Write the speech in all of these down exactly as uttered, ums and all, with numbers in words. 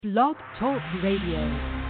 Blog Talk Radio.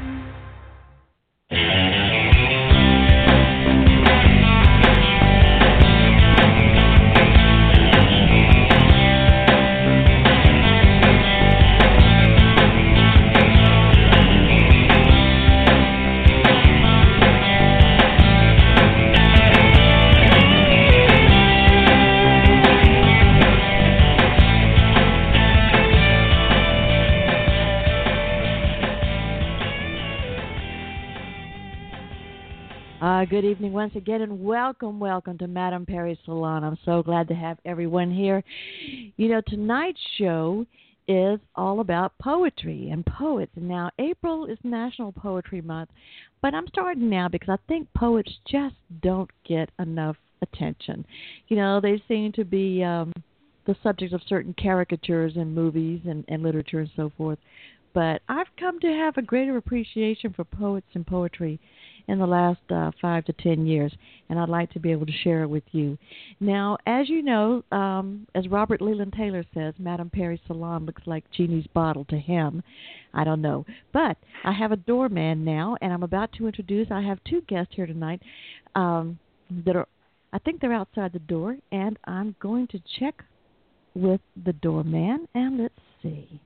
Uh, good evening once again, and welcome, welcome to Madame Perry's Salon. I'm so glad to have everyone here. You know, tonight's show is all about poetry and poets. And now, April is National Poetry Month, but I'm starting now because I think poets just don't get enough attention. You know, they seem to be um, the subject of certain caricatures in movies and, and literature and so forth. But I've come to have a greater appreciation for poets and poetry in the last uh, five to ten years, and I'd like to be able to share it with you. Now, as you know, um, as Robert Leland Taylor says, Madame Perry's Salon looks like Genie's bottle to him. I don't know. But I have a doorman now, and I'm about to introduce, I have two guests here tonight um, that are, I think they're outside the door, and I'm going to check with the doorman, and let's see.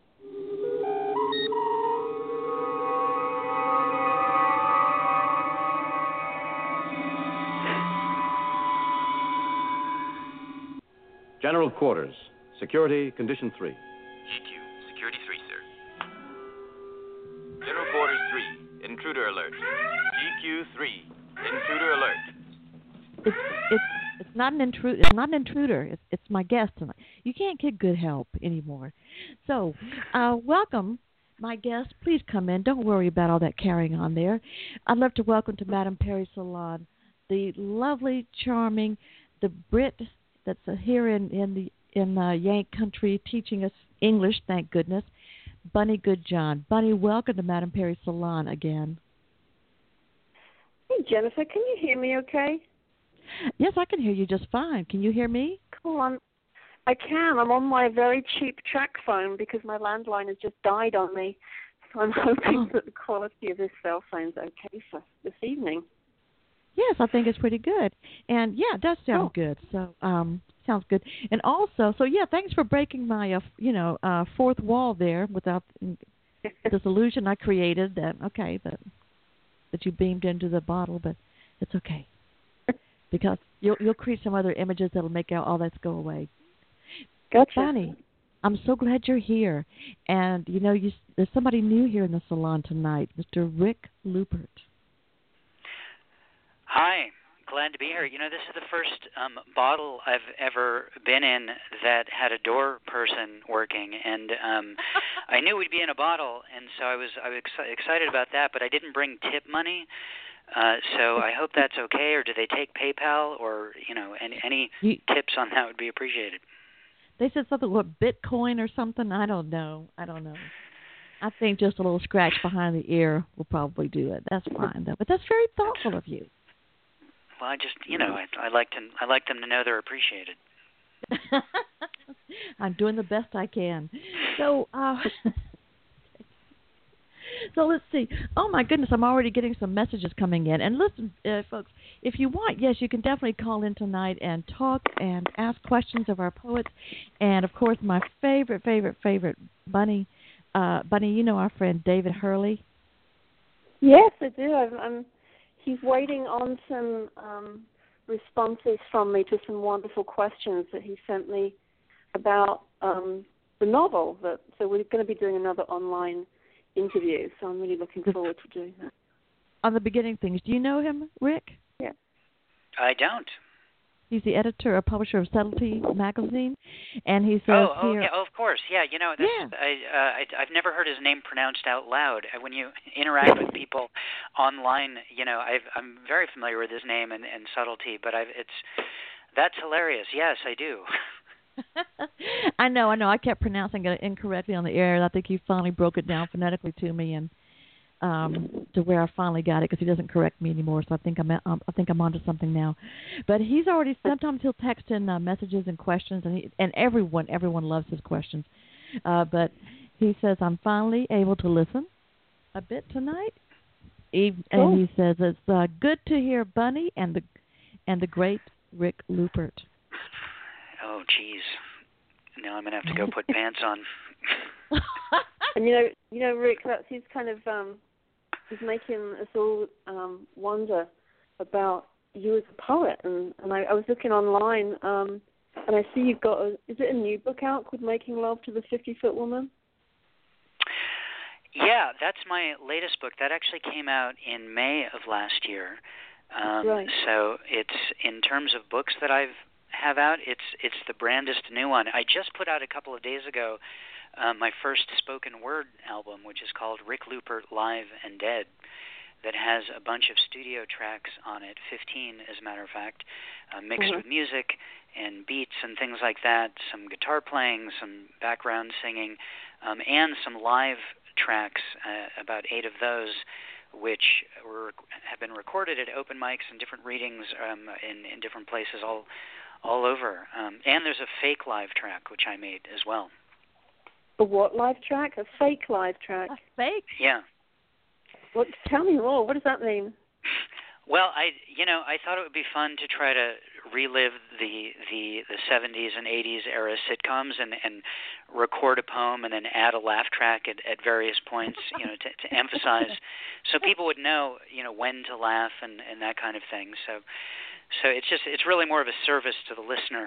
General Quarters. Security, Condition three. G Q, Security three, sir. General Quarters three, Intruder Alert. G Q three, Intruder Alert. It's it's it's not an intruder. It's not an intruder. It's it's my guest tonight. You can't get good help anymore. So, uh, welcome, my guest. Please come in. Don't worry about all that carrying on there. I'd love to welcome to Madame Perry's Salon the lovely, charming, the Brit that's uh, here in in the in uh, Yank country teaching us English. Thank goodness, Bunny Goodjohn. Bunny, welcome to Madame Perry's Salon again. Hey Jennifer, can you hear me? Okay. Yes, I can hear you just fine. Can you hear me? Cool. I'm, I can. I'm on my very cheap track phone because my landline has just died on me. So I'm hoping Oh. that the quality of this cell phone's okay for this evening. Yes, I think it's pretty good. And, yeah, it does sound Oh. good. So, um, sounds good. And also, so, yeah, thanks for breaking my, uh, you know, uh, fourth wall there without this illusion I created that, okay, that, that you beamed into the bottle, but it's okay. Because you'll, you'll create some other images that'll make all that go away. Gotcha. Bunny, I'm so glad you're here. And, you know, you, there's somebody new here in the salon tonight, Mister Rick Lupert. Hi, glad to be here. You know, this is the first um, bottle I've ever been in that had a door person working, and um, I knew we'd be in a bottle, and so I was I was ex- excited about that. But I didn't bring tip money, uh, so I hope that's okay. Or do they take PayPal? Or you know, any any You, tips on that would be appreciated. They said something, what, Bitcoin or something? I don't know. I don't know. I think just a little scratch behind the ear will probably do it. That's fine, though. But that's very thoughtful of you. Well, I just you know I, I like to I like them to know they're appreciated. I'm doing the best I can. So, uh, so let's see. Oh my goodness, I'm already getting some messages coming in. And listen, uh, folks, if you want, yes, you can definitely call in tonight and talk and ask questions of our poets. And of course, my favorite, favorite, favorite Bunny, uh, Bunny, you know our friend David Hurley. Yes, I do. I'm, I'm He's waiting on some um, responses from me to some wonderful questions that he sent me about um, the novel. That, so we're going to be doing another online interview, so I'm really looking forward to doing that. On the beginning things, do you know him, Rick? Yeah. I don't. He's the editor or publisher of Subtlety magazine, and he says Oh, oh, here. yeah, oh, of course, yeah. You know, that's, Yeah. I, uh, I, I've never heard his name pronounced out loud. Uh, When you interact with people online, you know, I've, I'm very familiar with his name and, and subtlety, but I've, it's that's hilarious. Yes, I do. I know, I know. I kept pronouncing it incorrectly on the air, and I think he finally broke it down phonetically to me, and um, to where I finally got it because he doesn't correct me anymore. So I think I'm um, I think I'm onto something now. But he's already sometimes he'll text in uh, messages and questions, and he, and everyone everyone loves his questions. Uh, but he says, I'm finally able to listen a bit tonight. He, Cool. And he says, it's uh, good to hear Bunny and the and the great Rick Lupert. Oh, geez. Now I'm going to have to go put pants on. And you know, you know, Rick, that's he's kind of um, he's making us all um, wonder about you as a poet. And, and I, I was looking online, um, and I see you've got a, is it a new book out called Making Love to the fifty-Foot Woman? Yeah, that's my latest book. That actually came out in May of last year. Um, right. So it's, in terms of books that I've have out, it's it's the brandest new one. I just put out a couple of days ago uh, my first spoken word album, which is called Rick Lupert Live and Dead, that has a bunch of studio tracks on it, fifteen as a matter of fact, uh, mixed Mm-hmm. with music and beats and things like that, some guitar playing, some background singing, um, and some live tracks, uh, about eight of those, which were have been recorded at open mics and different readings um, in, in different places all all over. Um, and there's a fake live track, which I made as well. A what live track? A fake live track? A fake? Yeah. What? Tell me more. What does that mean? Well, I you know I thought it would be fun to try to relive the the, the seventies and eighties era sitcoms and, and record a poem and then add a laugh track at, at various points, you know, to, to emphasize, so people would know, you know, when to laugh and, and that kind of thing. So, so it's just it's really more of a service to the listener.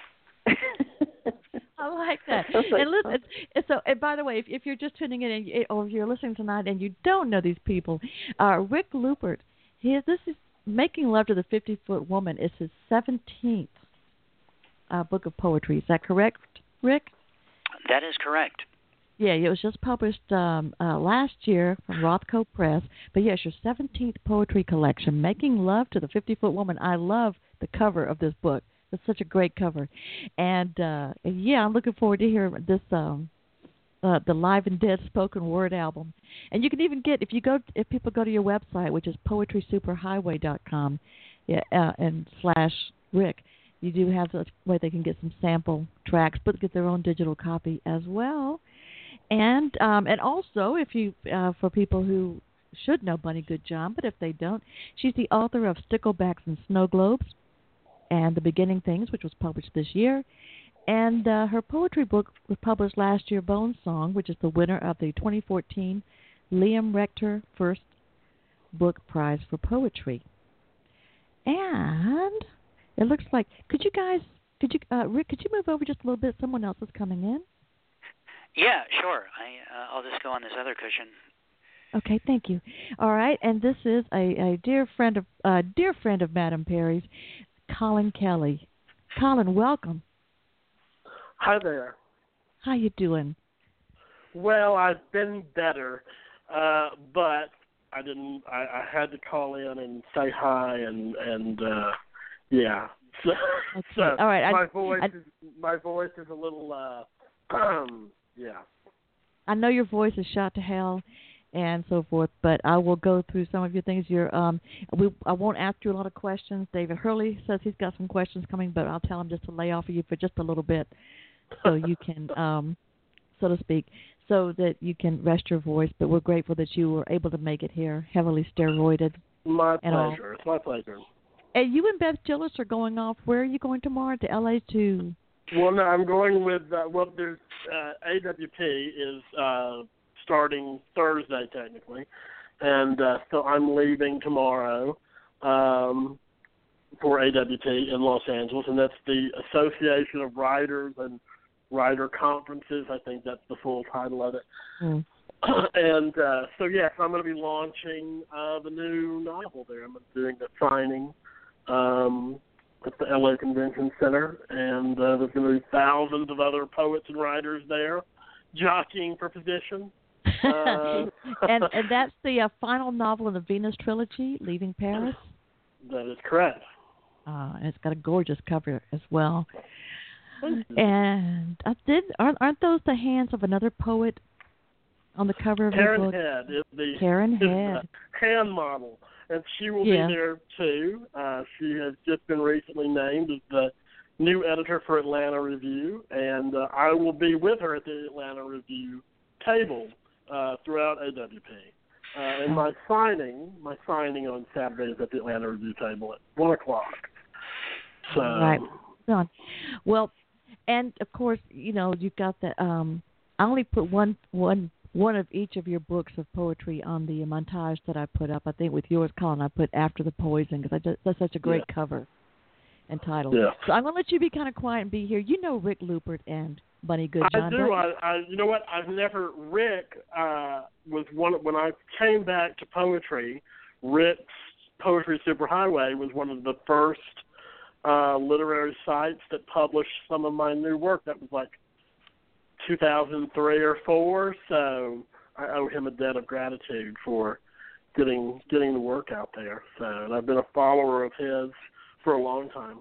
I like that. Sounds like And listen, it's, it's so. And by the way, if, if you're just tuning in, and you, or if you're listening tonight and you don't know these people, uh, Rick Lupert, he this is Making Love to the fifty-Foot Woman. Is his seventeenth uh, book of poetry. Is that correct, Rick? That is correct. Yeah, it was just published um, uh, last year from Rothko Press. But yes, your seventeenth poetry collection, Making Love to the fifty-Foot Woman. I love the cover of this book. It's such a great cover. And, uh, and yeah, I'm looking forward to hearing this, um, uh, the Live and Dead spoken word album. And you can even get, if you go, if people go to your website, which is poetry superhighway dot com, yeah, uh, and slash Rick, you do have a way they can get some sample tracks, but get their own digital copy as well. And um, and also, if you uh, for people who should know Bunny Goodjohn, but if they don't, she's the author of Sticklebacks and Snow Globes and The Beginning Things, which was published this year. And uh, her poetry book was published last year, Bone Song, which is the winner of the twenty fourteen Liam Rector First Book Prize for Poetry. And it looks like, could you guys, could you, uh, Rick, could you move over just a little bit? Someone else is coming in. Yeah, sure. I uh, I'll just go on this other cushion. Okay, thank you. All right, and this is a, a dear friend of uh, dear friend of Madame Perry's, Colin Kelly. Colin, welcome. Hi there. How you doing? Well, I've been better, uh, but I didn't. I, I had to call in and say hi, and and uh, yeah. So, Okay. so All right. my I, voice I, is my voice is a little. Uh, um, yeah. I know your voice is shot to hell, and so forth. But I will go through some of your things. Your um, we I won't ask you a lot of questions. David Hurley says he's got some questions coming, but I'll tell him just to lay off of you for just a little bit, so you can, um, so to speak, so that you can rest your voice. But we're grateful that you were able to make it here, heavily steroided. My and all. pleasure. It's my pleasure. And you and Beth Gillis are going off. Where are you going tomorrow? To L A to? Well, no, I'm going with. Uh, well, there's uh, A W P is uh, starting Thursday technically, and uh, so I'm leaving tomorrow um, for A W P in Los Angeles, and that's the Association of Writers and Writer Conferences. I think that's the full title of it. Mm. And uh, so, yes, I'm going to be launching uh, the new novel there. I'm doing the signing um, at the L A Convention Center, and uh, there's going to be thousands of other poets and writers there jockeying for position. Uh, and, and that's the uh, final novel in the Venus trilogy, Leaving Paris? That is correct. Uh, and it's got a gorgeous cover as well. And I did aren't, aren't those the hands of another poet on the cover of Karen your book? Head is the, Karen is Head. the hand model, and she will Yeah. be there too. Uh, she has just been recently named as the new editor for Atlanta Review, and uh, I will be with her at the Atlanta Review table uh, throughout A W P. Uh, and my signing, my signing on Saturday is at the Atlanta Review table at one o'clock. So, right. Done. Well, and of course, you know, you've got the. Um, I only put one, one, one of each of your books of poetry on the montage that I put up. I think with yours, Colin, I put After the Poison because I just, that's such a great yeah. cover and title. Yeah. So I'm going to let you be kind of quiet and be here. You know Rick Lupert and Bunny Goodjohn. I do. I, I, you know what? I've never. Rick uh, was one when I came back to poetry. Rick's Poetry Superhighway was one of the first uh, literary sites that published some of my new work. That was like two thousand three or four. So I owe him a debt of gratitude for getting getting the work out there. So, and I've been a follower of his for a long time.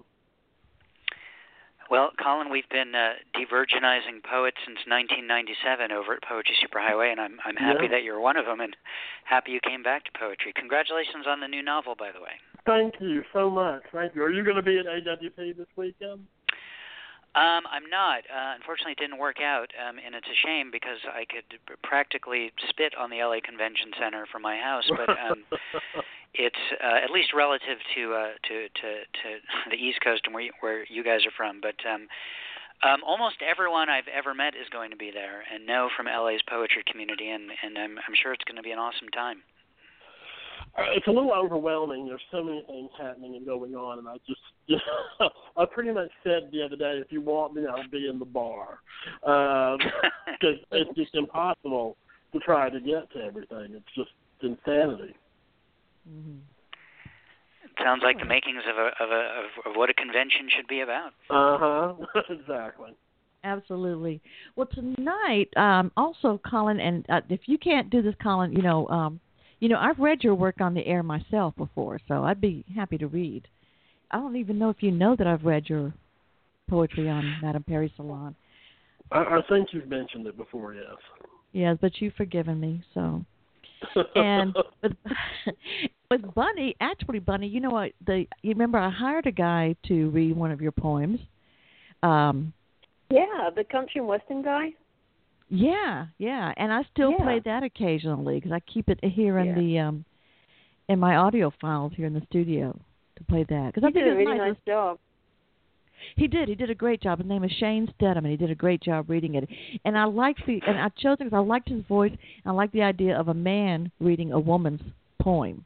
Well, Colin, we've been uh, de-virginizing poets since nineteen ninety-seven over at Poetry Superhighway, and I'm I'm happy yeah. that you're one of them, and happy you came back to poetry. Congratulations on the new novel, by the way. Thank you so much. Thank you. Are you going to be at A W P this weekend? Um, I'm not. Uh, unfortunately, it didn't work out, um, and it's a shame because I could practically spit on the L A Convention Center from my house. But um, it's uh, at least relative to, uh, to to to the East Coast and where you, where you guys are from. But um, um, almost everyone I've ever met is going to be there, and know from L A's poetry community, and, and I'm, I'm sure it's going to be an awesome time. It's a little overwhelming. There's so many things happening and going on, and I just, just I pretty much said the other day, if you want me, I'll be in the bar, because um, it's just impossible to try to get to everything. It's just insanity. Mm-hmm. It sounds like the makings of a of a of what a convention should be about. Uh huh. Exactly. Absolutely. Well, tonight, um, also, Colin, and uh, if you can't do this, Colin, you know. Um, You know, I've read your work on the air myself before, so I'd be happy to read. I don't even know if you know that I've read your poetry on Madame Perry Salon. I, I think you've mentioned it before, yes. Yes, but you've forgiven me, so. And with, with Bunny, actually, Bunny, you know what? The you remember I hired a guy to read one of your poems. Um, yeah, the country and western guy. Yeah, yeah, and I still yeah. play that occasionally because I keep it here in yeah. the um, in my audio files here in the studio to play that. Cause he I think did a really nice. nice job. He did. He did a great job. His name is Shane Stedham, and he did a great job reading it. And I liked the and I chose it because I liked his voice. And I liked the idea of a man reading a woman's poem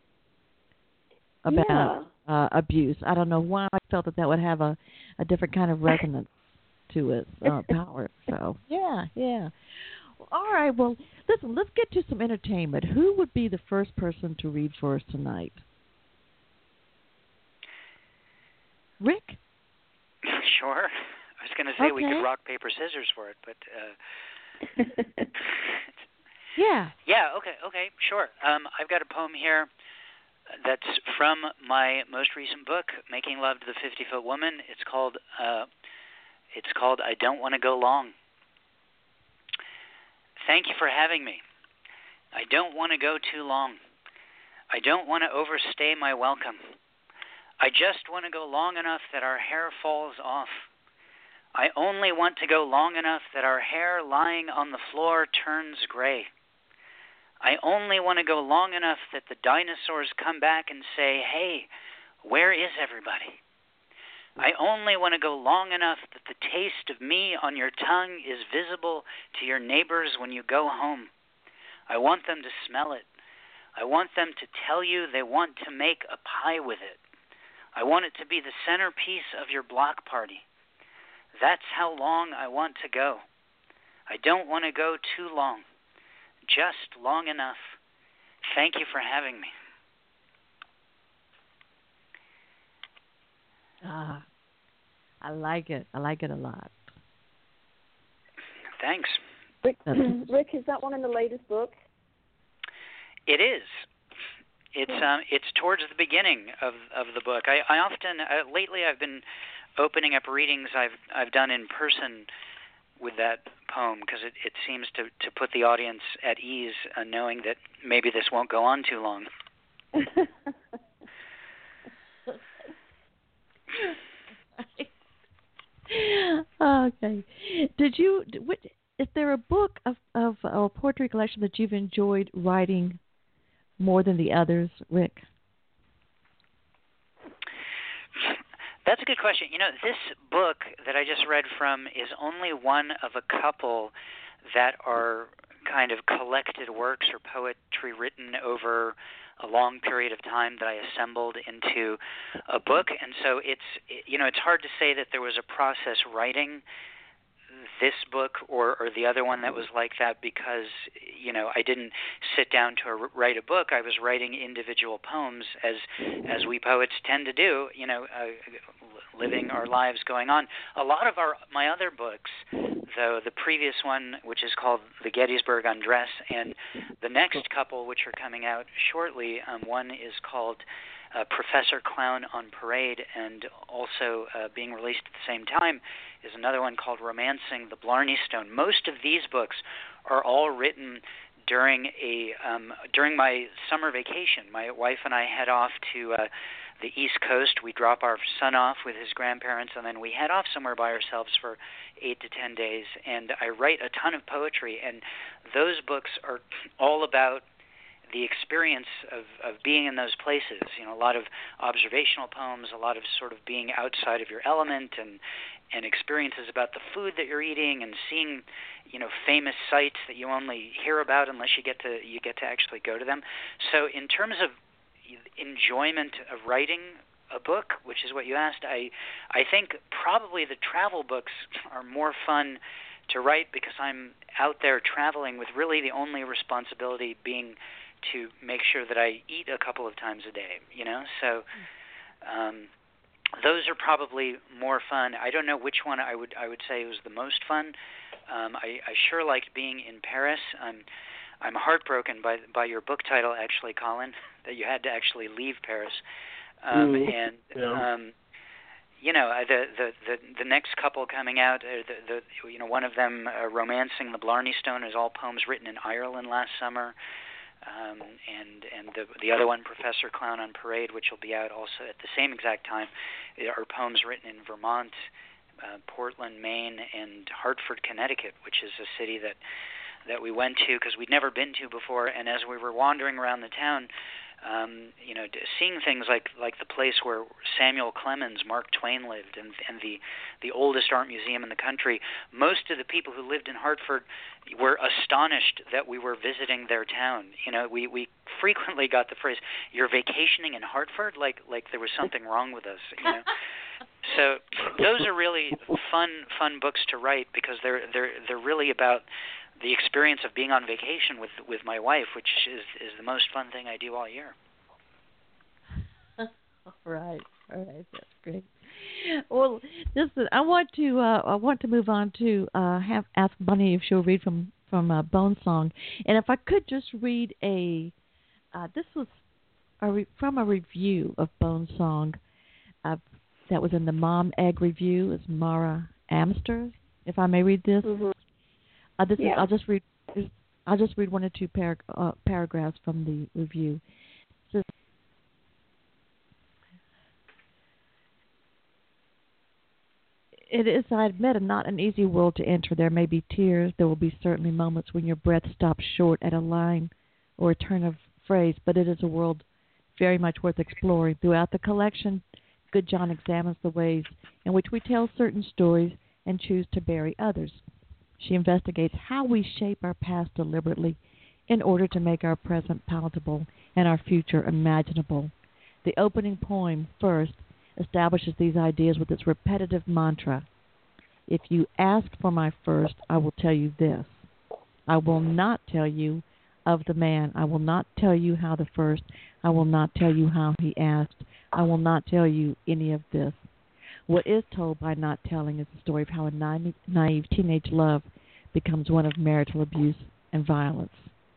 about yeah. uh, abuse. I don't know why I felt that that would have a, a different kind of resonance to its uh, power. So, yeah, yeah. Well, all right, well, listen, let's get to some entertainment. Who would be the first person to read for us tonight? Rick? Sure. I was going to say okay. we could rock, paper, scissors for it, but... Uh, yeah. Yeah, okay, okay, sure. Um, I've got a poem here that's from my most recent book, Making Love to the fifty-Foot Woman. It's called... Uh, It's called I Don't Want to Go Long. Thank you for having me. I don't want to go too long. I don't want to overstay my welcome. I just want to go long enough that our hair falls off. I only want to go long enough that our hair lying on the floor turns gray. I only want to go long enough that the dinosaurs come back and say, hey, where is everybody? I only want to go long enough that the taste of me on your tongue is visible to your neighbors when you go home. I want them to smell it. I want them to tell you they want to make a pie with it. I want it to be the centerpiece of your block party. That's how long I want to go. I don't want to go too long, just long enough. Thank you for having me. Ah, I like it. I like it a lot. Thanks. Rick, Rick, is that one in the latest book? It is. It's um, it's towards the beginning of of the book. I, I often uh, lately I've been opening up readings I've I've done in person with that poem because it, it seems to, to put the audience at ease, uh, knowing that maybe this won't go on too long. Okay. Did you? What, is there a book of, of a poetry collection that you've enjoyed writing more than the others, Rick? That's a good question. You know, this book that I just read from is only one of a couple that are kind of collected works or poetry written over a long period of time that I assembled into a book. And so it's, you know, it's hard to say that there was a process writing this book or, or the other one that was like that because, you know, I didn't sit down to write a book. I was writing individual poems as as we poets tend to do, you know, uh, living our lives going on. A lot of our my other books, though, the previous one, which is called The Gettysburg Undress, and the next couple, which are coming out shortly, um, one is called Uh, Professor Clown on Parade, and also uh, being released at the same time is another one called Romancing the Blarney Stone. Most of these books are all written during a um, during my summer vacation. My wife and I head off to uh, the East Coast. We drop our son off with his grandparents, and then we head off somewhere by ourselves for eight to ten days. And I write a ton of poetry, and those books are all about the experience of, of being in those places, you know, a lot of observational poems, a lot of sort of being outside of your element and, and experiences about the food that you're eating and seeing, you know, famous sites that you only hear about unless you get to you get to actually go to them. So in terms of enjoyment of writing a book, which is what you asked, I I think probably the travel books are more fun to write because I'm out there traveling with really the only responsibility being to make sure that I eat a couple of times a day, you know? So um, those are probably more fun. I don't know which one I would I would say was the most fun. Um, I, I sure liked being in Paris. I'm I'm heartbroken by by your book title, actually, Colin, that you had to actually leave Paris. Um, mm, and yeah. um, you know, the the the, the next couple coming out, uh, the, the you know one of them, uh, Romancing the Blarney Stone, is all poems written in Ireland last summer. Um, and and the the other one, Professor Clown on Parade, which will be out also at the same exact time, are poems written in Vermont, uh, Portland, Maine, and Hartford, Connecticut, which is a city that that we went to because we'd never been to before. And as we were wandering around the town, um, you know, seeing things like like the place where Samuel Clemens, Mark Twain lived, and and the the oldest art museum in the country. Most of the people who lived in Hartford were astonished that we were visiting their town. You know, we we frequently got the phrase, "You're vacationing in Hartford," like like there was something wrong with us. You know, so those are really fun fun books to write because they're they're they're really about the experience of being on vacation with with my wife, which is is the most fun thing I do all year. All right, all right, that's great. Well, this is, I want to uh, I want to move on to uh, have ask Bonnie if she'll read from from uh, Bone Song, and if I could just read a uh, this was a re- from a review of Bone Song uh, that was in the Mom Egg Review. It's Mara Amster. If I may read this. Mm-hmm. Uh, this yeah. is, I'll just read. I'll just read one or two par- uh, paragraphs from the review. It says, "It is, I admit, not an easy world to enter. There may be tears. There will be certainly moments when your breath stops short at a line or a turn of phrase. But it is a world very much worth exploring. Throughout the collection, Good John examines the ways in which we tell certain stories and choose to bury others. She investigates how we shape our past deliberately in order to make our present palatable and our future imaginable. The opening poem, first, establishes these ideas with its repetitive mantra. If you ask for my first, I will tell you this. I will not tell you of the man. I will not tell you how the first. I will not tell you how he asked. I will not tell you any of this. What is told by not telling is the story of how a naive, naive teenage love becomes one of marital abuse and violence."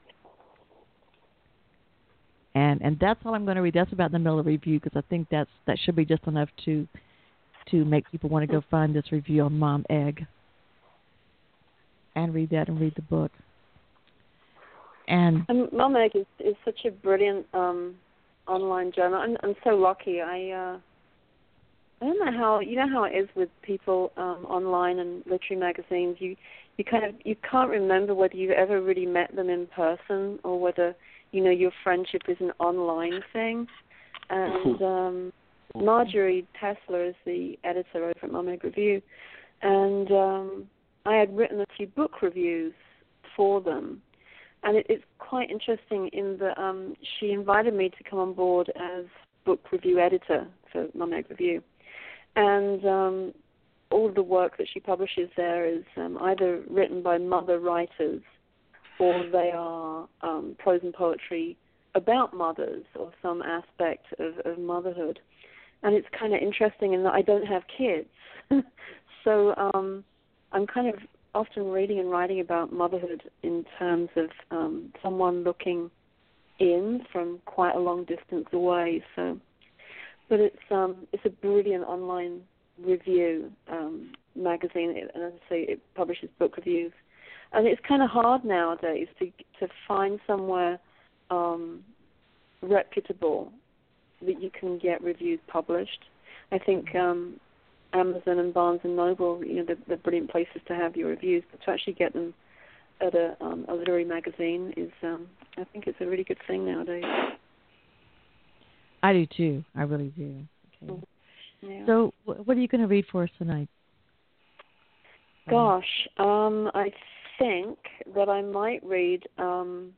And and that's all I'm going to read. That's about in the middle of the review because I think that's that should be just enough to to make people want to go find this review on Mom Egg and read that and read the book. And um, Mom Egg is, is such a brilliant um, online journal. I'm, I'm so lucky. I uh, I don't know how you know how it is with people um, online and literary magazines. You you kind of you can't remember whether you've ever really met them in person or whether you know your friendship is an online thing. And um, Marjorie Tesler is the editor over at Mom Egg Review, and um, I had written a few book reviews for them. And it, it's quite interesting in that um, she invited me to come on board as book review editor for Mom Egg Review. And um, all of the work that she publishes there is um, either written by mother writers or they are um, prose and poetry about mothers or some aspect of, of motherhood. And it's kind of interesting in that I don't have kids. so um, I'm kind of often reading and writing about motherhood in terms of um, someone looking in from quite a long distance away. So, but it's um, it's a brilliant online review um, magazine, and as I say, it publishes book reviews. And it's kind of hard nowadays to to find somewhere um, reputable that you can get reviews published. I think um, Amazon and Barnes and Noble, you know, they're, they're brilliant places to have your reviews, but to actually get them at a, um, a literary magazine is, um, I think it's a really good thing nowadays. I do too. I really do. Okay. Yeah. So, what are you going to read for us tonight? Gosh, um, I think that I might read. Um,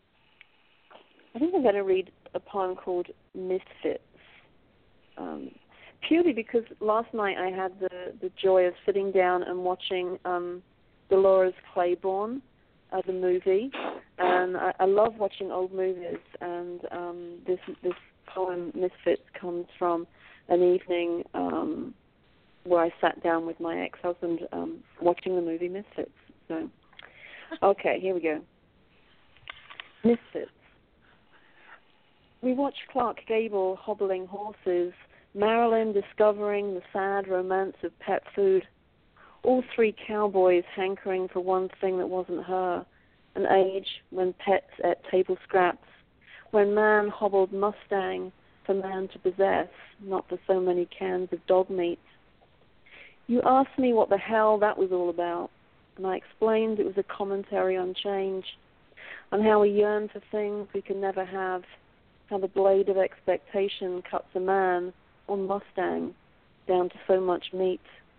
I think I'm going to read a poem called Misfits. Um, purely because last night I had the, the joy of sitting down and watching um, Dolores Claiborne, uh, the movie, and I, I love watching old movies. And um, this this poem Misfits comes from an evening um, where I sat down with my ex-husband um, watching the movie Misfits. So, okay, here we go. Misfits. We watch Clark Gable hobbling horses, Marilyn discovering the sad romance of pet food, all three cowboys hankering for one thing that wasn't her, an age when pets ate table scraps, when man hobbled Mustang for man to possess, not for so many cans of dog meat. You asked me what the hell that was all about, and I explained it was a commentary on change, on how we yearn for things we can never have, how the blade of expectation cuts a man, or Mustang, down to so much meat.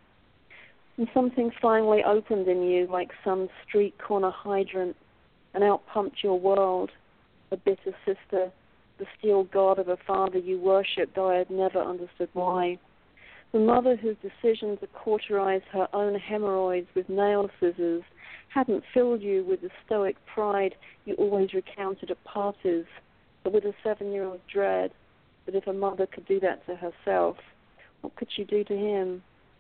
And something finally opened in you like some street corner hydrant and out-pumped your world, a bitter sister, the steel god of a father you worshipped, though I had never understood why. The mother whose decision to cauterize her own hemorrhoids with nail scissors hadn't filled you with the stoic pride you always recounted at parties, but with a seven-year-old dread that if a mother could do that to herself, what could she do to him?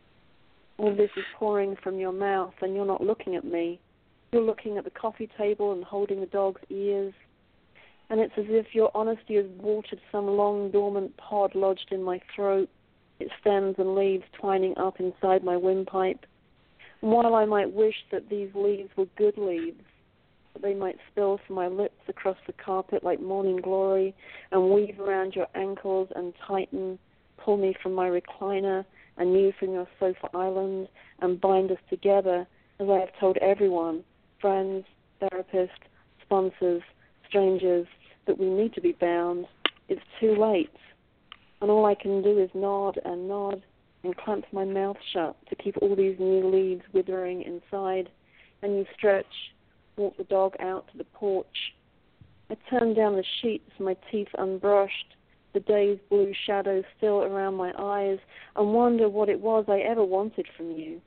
All this is pouring from your mouth, and you're not looking at me. You're looking at the coffee table and holding the dog's ears, and it's as if your honesty has watered some long, dormant pod lodged in my throat, its stems and leaves twining up inside my windpipe. And while I might wish that these leaves were good leaves, that they might spill from my lips across the carpet like morning glory and weave around your ankles and tighten, pull me from my recliner and you from your sofa island and bind us together, as I have told everyone, friends, therapists, sponsors, strangers, that we need to be bound. It's too late. And all I can do is nod and nod and clamp my mouth shut to keep all these new leaves withering inside. And you stretch, walk the dog out to the porch. I turn down the sheets, my teeth unbrushed, the day's blue shadows still around my eyes, and wonder what it was I ever wanted from you.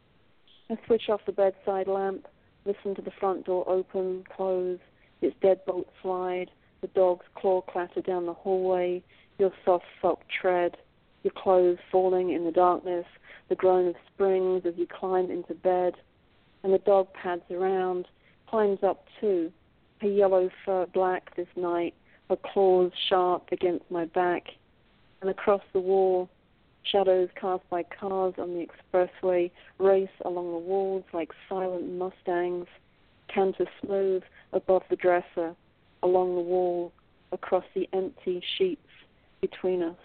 I switch off the bedside lamp, listen to the front door open, close, its deadbolt slide, the dog's claw clatter down the hallway, your soft sock tread, your clothes falling in the darkness, the groan of springs as you climb into bed, and the dog pads around, climbs up too, her yellow fur black this night, her claws sharp against my back, and across the wall, shadows cast by cars on the expressway race along the walls like silent Mustangs, canter smooth above the dresser, along the wall, across the empty sheets between us.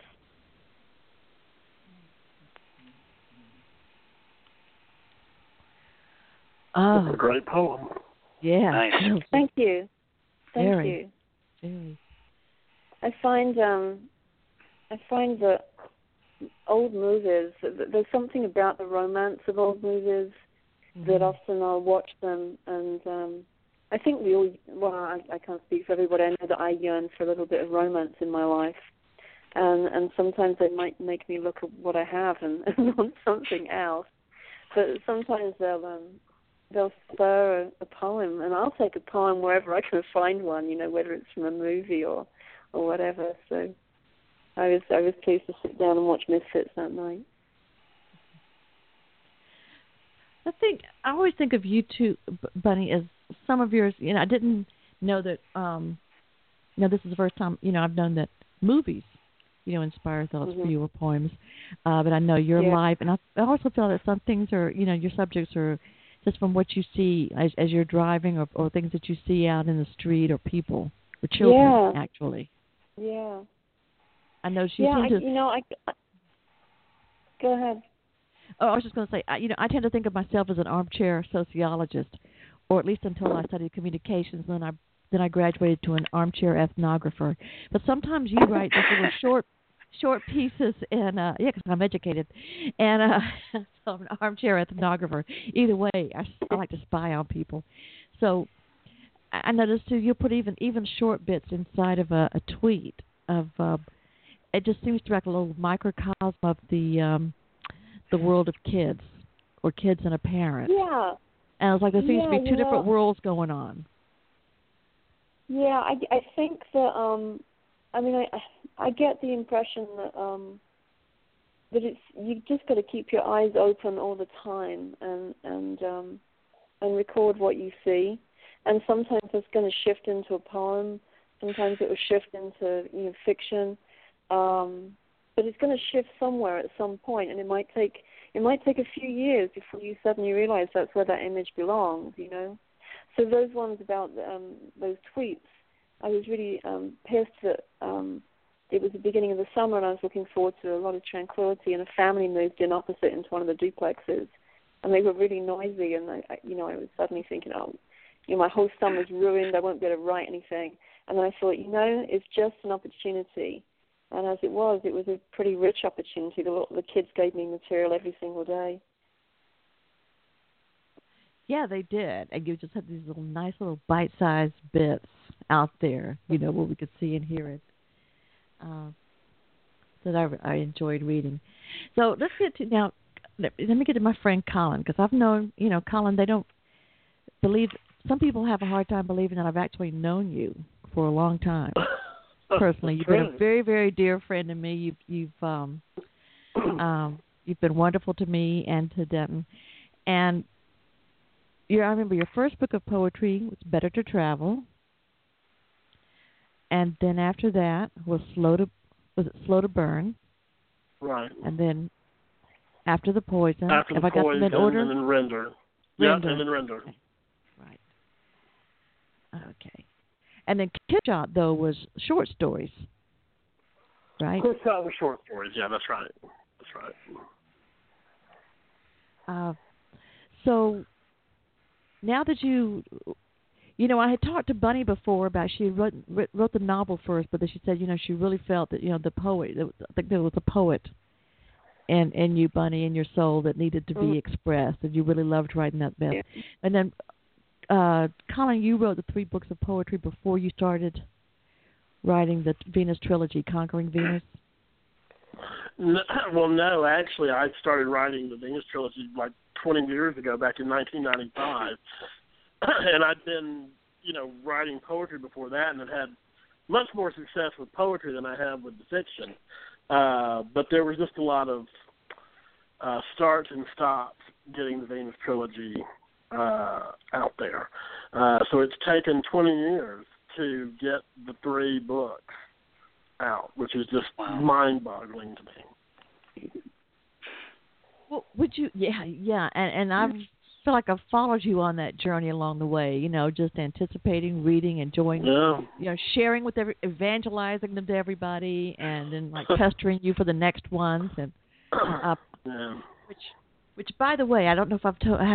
Oh, It's a great poem. yeah. Nice. Thank you. Thank Very. you. Very. I find um, I find that old movies. There's something about the romance of old movies Mm-hmm. that often I'll watch them, and um, I think we all. Well, I, I can't speak for everybody. I know that I yearn for a little bit of romance in my life, and and sometimes they might make me look at what I have and, and want something else. But sometimes they'll um, they'll spur a, a poem, and I'll take a poem wherever I can find one. You know, whether it's from a movie or or whatever. So I was I was pleased to sit down and watch Misfits that night. I think I always think of you too, Bunny, as some of yours. You know, I didn't know that. Um, you know, this is the first time. You know, I've known that movies, you know, inspire thoughts Mm-hmm. for your poems. Uh, but I know your Yeah. life, and I, I also feel that some things are, you know, your subjects are just from what you see as, as you're driving, or, or things that you see out in the street, or people, or children, Yeah. actually. Yeah. I know she Yeah. I, seemed to. you know, I. I go ahead. Oh, I was just going to say, I, you know, I tend to think of myself as an armchair sociologist, or at least until I studied communications. Then I then I graduated to an armchair ethnographer. But sometimes you write these little short short pieces, and uh, yeah, because I'm educated, and uh, so I'm an armchair ethnographer. Either way, I, I like to spy on people. So I I noticed too, you put even even short bits inside of a, a tweet of. Uh, it just seems to be like a little microcosm of the. Um, the world of kids, or kids and a parent. Yeah. And I was like, there seems Yeah, to be two you know, different worlds going on. Yeah, I, I think that, um, I mean, I I get the impression that um, that it's you just got to keep your eyes open all the time and and um, and record what you see. And sometimes it's going to shift into a poem. Sometimes it will shift into you know fiction. Um, But it's going to shift somewhere at some point, and it might take it might take a few years before you suddenly realize that's where that image belongs, you know. So those ones about um, those tweets, I was really um, pissed that um, it was the beginning of the summer, and I was looking forward to a lot of tranquility, and a family moved in opposite into one of the duplexes, and they were really noisy, and I, I you know, I was suddenly thinking, oh, you know, my whole summer's ruined. I won't be able to write anything, and then I thought, you know, it's just an opportunity. And as it was, it was a pretty rich opportunity. The, the kids gave me material every single day. Yeah, they did. And you just had these little nice little bite-sized bits out there, you know, where we could see and hear it. Uh, that I, I enjoyed reading. So let's get to now. Let, let me get to my friend Colin, because I've known, you know, Colin. They don't believe. Some people have a hard time believing that I've actually known you for a long time. Personally, you've been a very, very dear friend to me. You've, you've, um, um, you've been wonderful to me and to Denton. And you, I remember your first book of poetry was Better to Travel, and then after that was Slow to, was it Slow to Burn? Right. And then after the Poison, After have the I got Poison, them in order? and then Render. Render. Yeah, and then Render. Right. Okay. And then Kick Shot, though, was short stories, right? Kick Shot was short stories. Yeah, that's right. That's right. Uh, so now that you, you know, I had talked to Bunny before about she wrote wrote the novel first, but then she said, you know, she really felt that, you know, the poet, I think there was a poet in in you, Bunny, in your soul that needed to be mm. expressed, and you really loved writing that bit. Yeah. And then. Uh, Colin, you wrote the three books of poetry before you started writing the Venus trilogy, Conquering Venus? No, well, no, actually, I started writing the Venus trilogy like twenty years ago, back in nineteen ninety-five. And I'd been, you know, writing poetry before that, and had had much more success with poetry than I have with the fiction. Uh, but there was just a lot of uh, starts and stops getting the Venus trilogy Uh, out there. Uh, so it's taken twenty years to get the three books out, which is just wow. mind-boggling to me. Well, would you, yeah, yeah, and, and I feel like I've followed you on that journey along the way, you know, just anticipating, reading, enjoying, yeah. you know, sharing with every, evangelizing them to everybody, and then like pestering you for the next ones, and uh, yeah. which, which by the way, I don't know if I've told, I haven't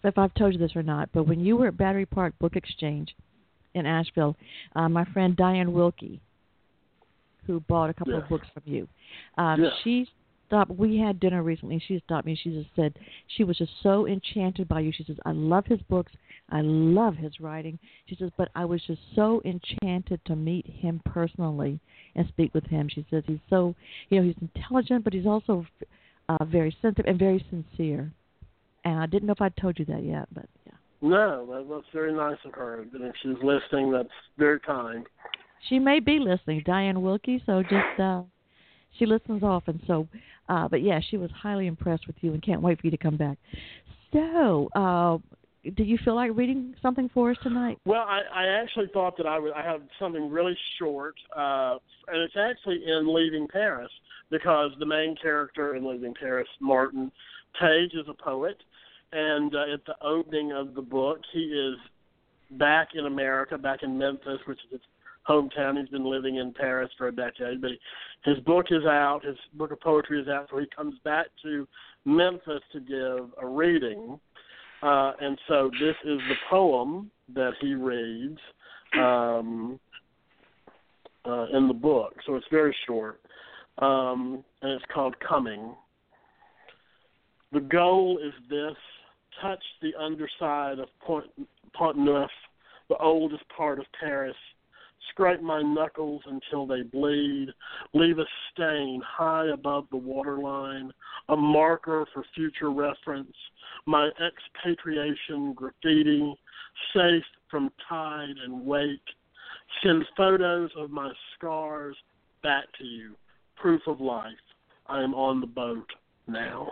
if I've told you this or not, but when you were at Battery Park Book Exchange in Asheville, uh, my friend Diane Wilkie, who bought a couple yeah. of books from you, um, yeah. she stopped. We had dinner recently. She stopped me. She just said she was just so enchanted by you. She says, I love his books. I love his writing. She says, but I was just so enchanted to meet him personally and speak with him. She says he's so, you know, he's intelligent, but he's also uh, very sensitive and very sincere. And I didn't know if I'd told you that yet, but yeah. No, that, that's very nice of her. And if she's listening, that's very kind. She may be listening, Diane Wilkie, so just, uh, she listens often. So, uh, but yeah, she was highly impressed with you and can't wait for you to come back. So, uh, do you feel like reading something for us tonight? Well, I, I actually thought that I would. I have something really short, uh, and it's actually in Leaving Paris, because the main character in Leaving Paris, Martin Page, is a poet, and uh, at the opening of the book, he is back in America, back in Memphis, which is his hometown. He's been living in Paris for a decade, but his book is out. His book of poetry is out, so he comes back to Memphis to give a reading. Uh, and so this is the poem that he reads um, uh, in the book. So it's very short, um, and it's called Coming. The goal is this: touch the underside of Pont, Pont Neuf, the oldest part of Paris. Scrape my knuckles until they bleed. Leave a stain high above the waterline, a marker for future reference. My expatriation graffiti, safe from tide and wake. Send photos of my scars back to you. Proof of life. I am on the boat now.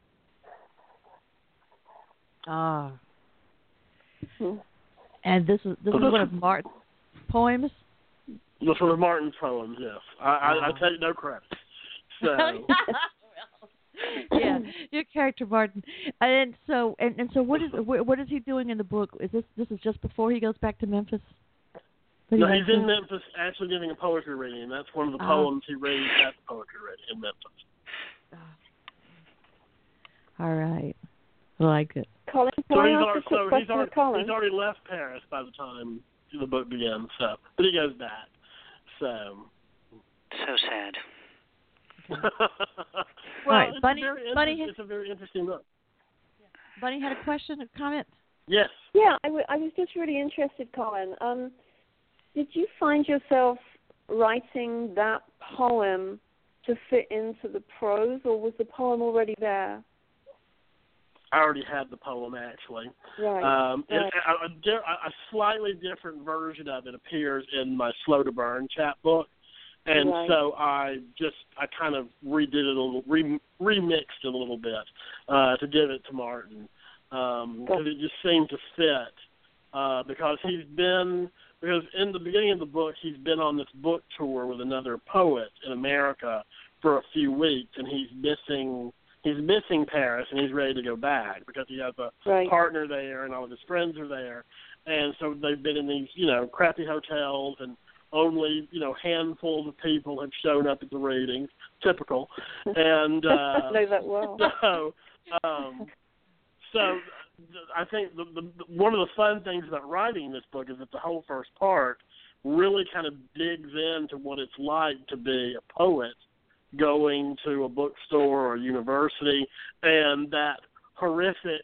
Ah. Mm-hmm. And this is this is one of Martin's poems? This one of Martin's poems, yes. I, I, I take no credit. So. Yeah, your character Martin, and so and, and so what is what is he doing in the book? Is this this is just before he goes back to Memphis? No, he's in Memphis actually giving a poetry reading. That's one of the poems he reads at the poetry reading in Memphis. All right, I like it. Colin, so can I he's ask already, a quick so question he's already, Colin? he's already left Paris by the time the book begins. So, but he goes back. So. So sad. well, All right, it's, Bunny, a very Bunny it's a very interesting book. Bunny had a question, a comment? Yes. Yeah, I, w- I was just really interested, Colin. Um, did you find yourself writing that poem to fit into the prose, or was the poem already there? I already had the poem, actually. Right. Um, right. It, a, a, a slightly different version of it appears in my Slow to Burn chapbook. And right. so I just, I kind of redid it a little, re, remixed it a little bit uh, to give it to Martin because um, it just seemed to fit uh, because he's been, because in the beginning of the book, he's been on this book tour with another poet in America for a few weeks, and he's missing, he's missing Paris, and he's ready to go back because he has a right. partner there, and all of his friends are there. And so they've been in these, you know, crappy hotels, and only, you know, handfuls of people have shown up at the readings, typical. And uh, I know that well. So, um, so I think the, the, one of the fun things about writing this book is that the whole first part really kind of digs into what it's like to be a poet going to a bookstore or university, and that horrific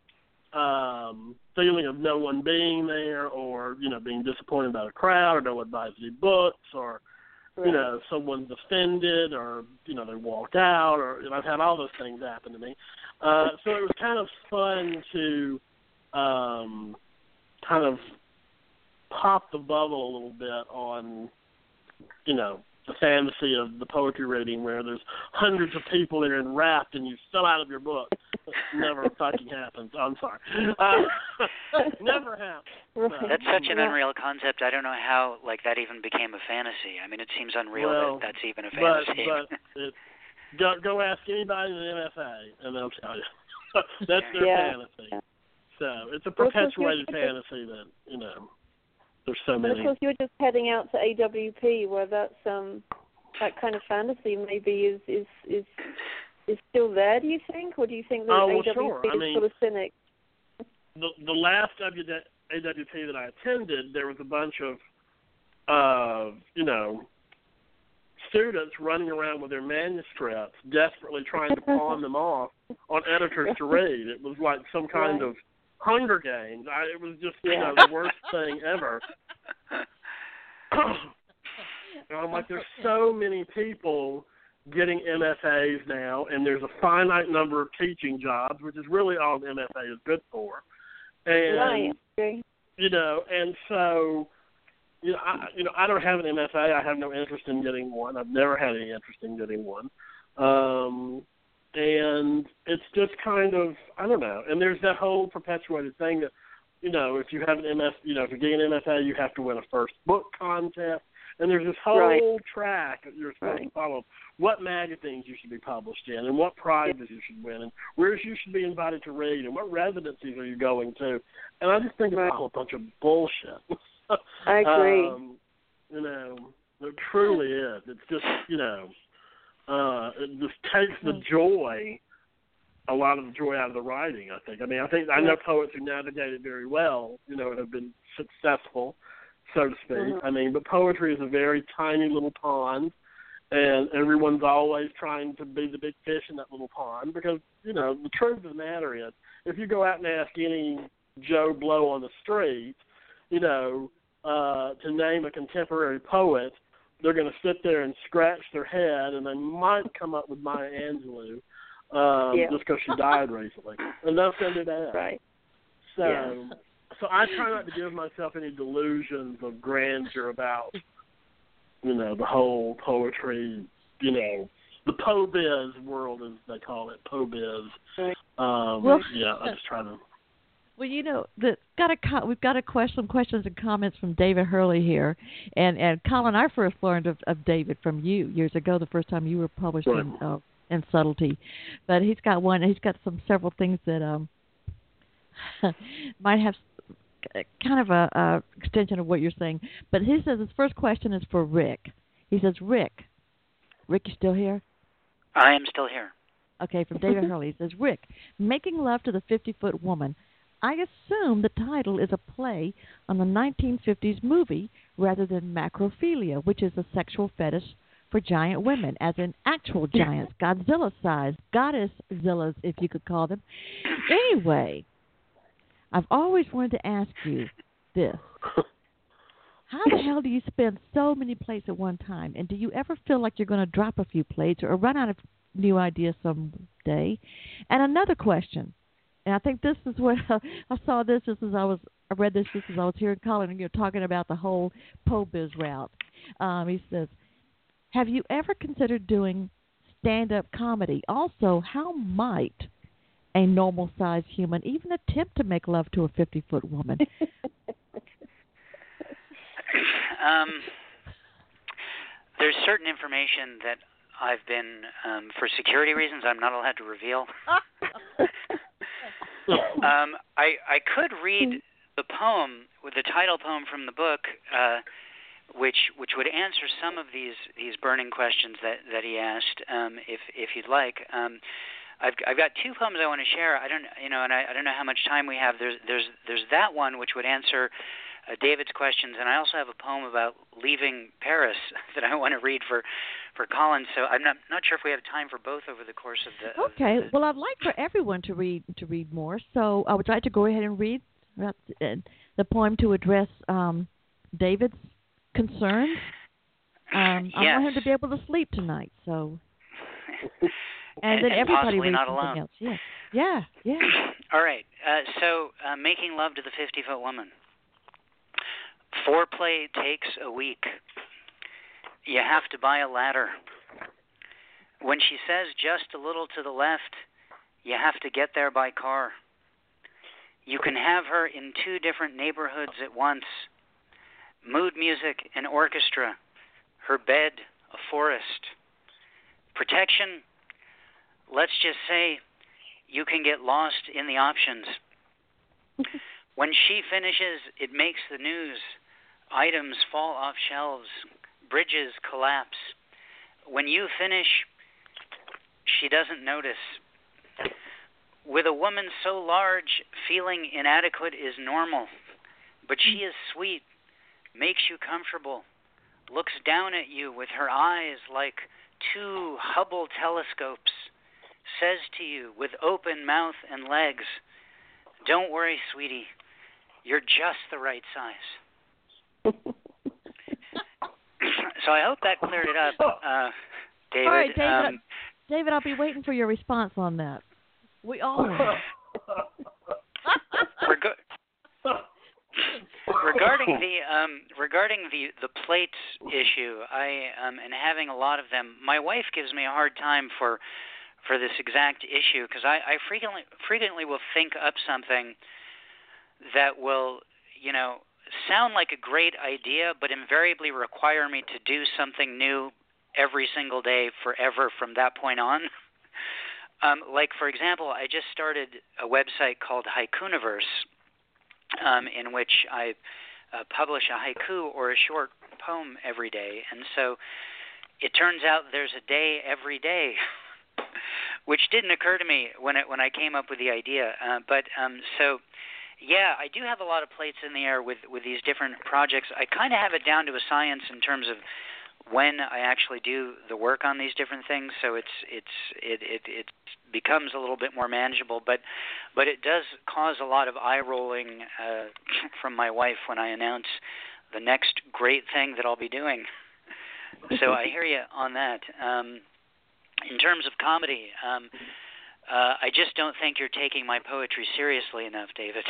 um, feeling of no one being there, or, you know, being disappointed by the crowd, or no one buys any books, or, right. you know, someone's offended, or, you know, they walk out, or, you know, I've had all those things happen to me. Uh, so it was kind of fun to um, kind of pop the bubble a little bit on, you know, the fantasy of the poetry reading where there's hundreds of people that are enwrapped and you fell out of your book. Never fucking happens. I'm sorry. Uh, never happens. So. That's such an unreal concept. I don't know how, like, that even became a fantasy. I mean, it seems unreal well, that that's even a fantasy. But, but it, go, go ask anybody in the N F A, and they'll tell you. That's their yeah. fantasy. So it's a perpetuated fantasy that, you know, there's so many. But of course, you're just heading out to A W P, where that's um, that kind of fantasy maybe is is is is still there. Do you think, or do you think that oh, well, A W P sure. is I mean, full of cynics? the the last A W P that I attended, there was a bunch of, uh, you know, students running around with their manuscripts, desperately trying to pawn them off on editors to read. It was like some kind right. of Hunger Games. I, it was just, you Yeah. know, the worst thing ever. And I'm like, there's so many people getting M F As now, and there's a finite number of teaching jobs, which is really all an M F A is good for. And, Right. Okay. you know, and so, you know, I, you know, I don't have an M F A. I have no interest in getting one. I've never had any interest in getting one. Um, and it's just kind of, I don't know. And there's that whole perpetuated thing that, you know, if you have an M F, you know, if you're getting an M F A, you have to win a first book contest. And there's this whole Right. track that you're supposed Right. to follow. What magazines you should be published in, and what prizes you should win, and where you should be invited to read, and what residencies are you going to. And I just think Right. it's all a bunch of bullshit. I agree. Um, you know, it truly is. It's just, you know, uh, it just takes the joy, a lot of the joy out of the writing, I think. I mean, I think I know poets who navigate it very well, you know, and have been successful, so to speak. Mm-hmm. I mean, but poetry is a very tiny little pond, and everyone's always trying to be the big fish in that little pond because, you know, the truth of the matter is, if you go out and ask any Joe Blow on the street, you know, uh, to name a contemporary poet, they're going to sit there and scratch their head, and they might come up with Maya Angelou um, Yeah. just because she died recently. And they'll send it out. Right. So, Yeah. so I try not to give myself any delusions of grandeur about, you know, the whole poetry, you know, the po-biz world, as they call it, po-biz. Right. Um, Well- yeah, I just try to. Well, you know, the, got a co- we've got a question, some questions and comments from David Hurley here, and and Colin, I first learned of, of David from you years ago, the first time you were published Right. in uh, in Subtlety, but he's got one, he's got some several things that um might have kind of a, a extension of what you're saying, but he says his first question is for Rick. He says, Rick, Rick, you still here? I am still here. Okay, from David Hurley. He says, Rick, Making Love to the fifty-Foot Woman. I assume the title is a play on the nineteen fifties movie rather than macrophilia, which is a sexual fetish for giant women, as in actual giants, Godzilla-sized, goddess-zillas, if you could call them. Anyway, I've always wanted to ask you this. How the hell do you spin so many plates at one time? And do you ever feel like you're going to drop a few plates or run out of new ideas someday? And another question, and I think this is what uh, I saw this just as I was, I read this just as I was hearing Colin, and you're talking about the whole po-biz route. Um, he says, have you ever considered doing stand-up comedy? Also, how might a normal-sized human even attempt to make love to a fifty-foot woman? um, there's certain information that I've been, um, for security reasons, I'm not allowed to reveal. um, I I could read the poem, with the title poem from the book, uh, which which would answer some of these these burning questions that, that he asked, um, if if you'd like. Um, I've I've got two poems I want to share. I don't you know, and I, I don't know how much time we have. There's there's there's that one which would answer uh, David's questions, and I also have a poem about leaving Paris that I want to read for, for Colin. So I'm not not sure if we have time for both over the course of the. Okay. Of the, well, I'd like for everyone to read to read more. So I would like to go ahead and read the poem to address um, David's concerns. Um, I yes. want him to be able to sleep tonight. So. And, and then and everybody possibly reads not something alone. else. Yeah, yeah, yeah. All right. Uh, so, uh, Making Love to the fifty-Foot Woman. Foreplay takes a week. You have to buy a ladder. When she says just a little to the left, you have to get there by car. You can have her in two different neighborhoods at once. Mood music, an orchestra. Her bed, a forest. Protection, let's just say you can get lost in the options. When she finishes, it makes the news. Items fall off shelves. Bridges collapse. When you finish, she doesn't notice. With a woman so large, feeling inadequate is normal. But she is sweet, makes you comfortable, looks down at you with her eyes like two Hubble telescopes, says to you with open mouth and legs, "Don't worry, sweetie, you're just the right size." So I hope that cleared it up, uh, David. All right, David, um, David, I'll be waiting for your response on that. We all will. reg- regarding the um, regarding the, the plates issue, I um, and having a lot of them, my wife gives me a hard time for for this exact issue because I, I frequently frequently will think up something that will, you know, sound like a great idea, but invariably require me to do something new every single day forever from that point on. Um, like, for example, I just started a website called Haikuniverse, um, in which I uh, publish a haiku or a short poem every day. And so it turns out there's a day every day, which didn't occur to me when it, when I came up with the idea. Uh, but um, so, yeah, I do have a lot of plates in the air with, with these different projects. I kind of have it down to a science in terms of when I actually do the work on these different things, so it's it's it it it becomes a little bit more manageable. But but it does cause a lot of eye rolling uh, from my wife when I announce the next great thing that I'll be doing. So I hear you on that. Um, in terms of comedy, um, uh, I just don't think you're taking my poetry seriously enough, David.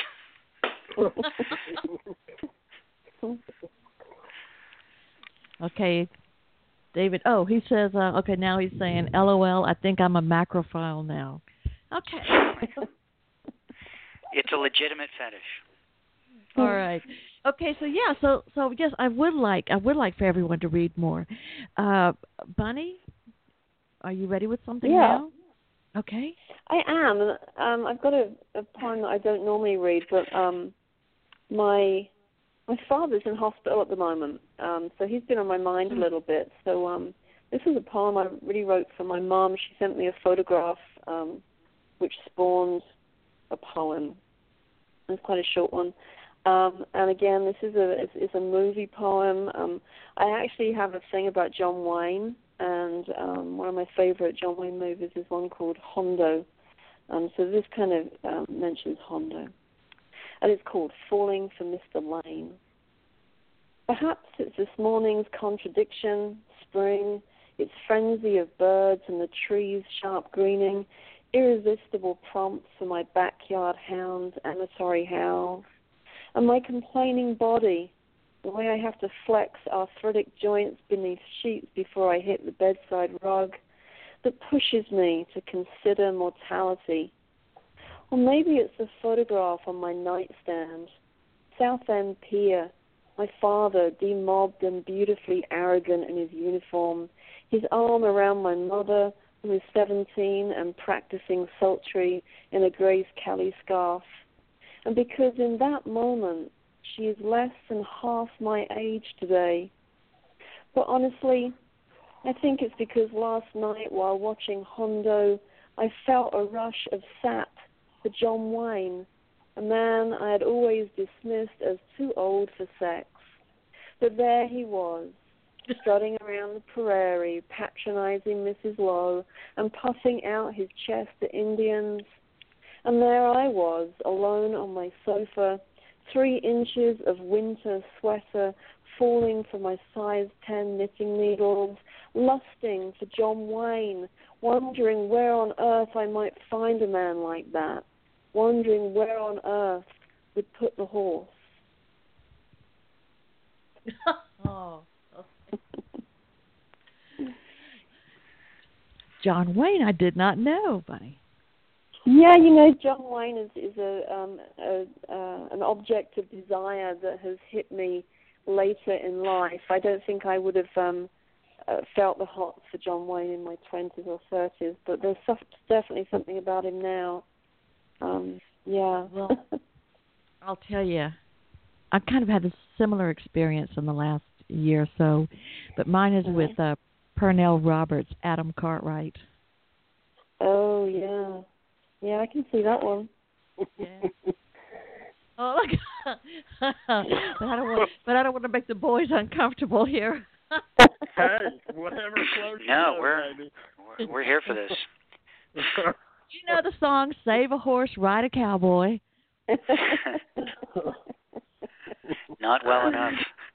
Okay, David. Oh, he says, uh, okay, now he's saying, LOL, I think I'm a macrophile now. Okay. It's a legitimate fetish. All right. Okay, so yeah, so so yes, I would like I would like for everyone to read more. Uh, Bunny, are you ready with something yeah. now? Okay. I am. Um, I've got a, a poem that I don't normally read, but um, my my father's in hospital at the moment, um, so he's been on my mind a little bit. So um, this is a poem I really wrote for my mom. She sent me a photograph, um, which spawned a poem. It's quite a short one. Um, and again, this is a is, is a movie poem. Um, I actually have a thing about John Wayne, and um, one of my favorite John Wayne movies is one called Hondo. Um, so this kind of um, mentions Hondo. And it's called Falling for Mister Lane. Perhaps it's this morning's contradiction, spring, its frenzy of birds and the trees' sharp greening, irresistible prompts for my backyard hound's amatory howls, and my complaining body, the way I have to flex arthritic joints beneath sheets before I hit the bedside rug, that pushes me to consider mortality. Or maybe it's a photograph on my nightstand, Southend Pier, my father demobbed and beautifully arrogant in his uniform, his arm around my mother, who is seventeen and practicing sultry in a Grace Kelly scarf. And because in that moment she is less than half my age today. But honestly, I think it's because last night while watching Hondo, I felt a rush of sap for John Wayne, a man I had always dismissed as too old for sex. But there he was, strutting around the prairie, patronizing Missus Lowe, and puffing out his chest at Indians. And there I was, alone on my sofa, three inches of winter sweater falling from my size ten knitting needles, lusting for John Wayne, wondering where on earth I might find a man like that, wondering where on earth would put the horse. Oh. John Wayne, I did not know, Bunny. Yeah, you know, John Wayne is, is a, um, a uh, an object of desire that has hit me later in life. I don't think I would have um, uh, felt the hots for John Wayne in my twenties or thirties, but there's definitely something about him now. Um, yeah. Well, I'll tell you, I've kind of had a similar experience in the last year or so, but mine is with uh, Pernell Roberts, Adam Cartwright. Oh, yeah. Yeah, I can see that one. Yeah. Oh, look. but I don't want. But I don't want to make the boys uncomfortable here. Hey, whatever floats your No, boat, we're, baby. we're we're here for this. You know the song "Save a Horse, Ride a Cowboy." Not well enough.